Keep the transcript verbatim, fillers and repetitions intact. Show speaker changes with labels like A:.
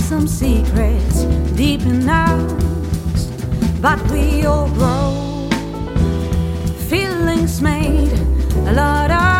A: some secrets deep in us, but we all grow. Feelings made a lot of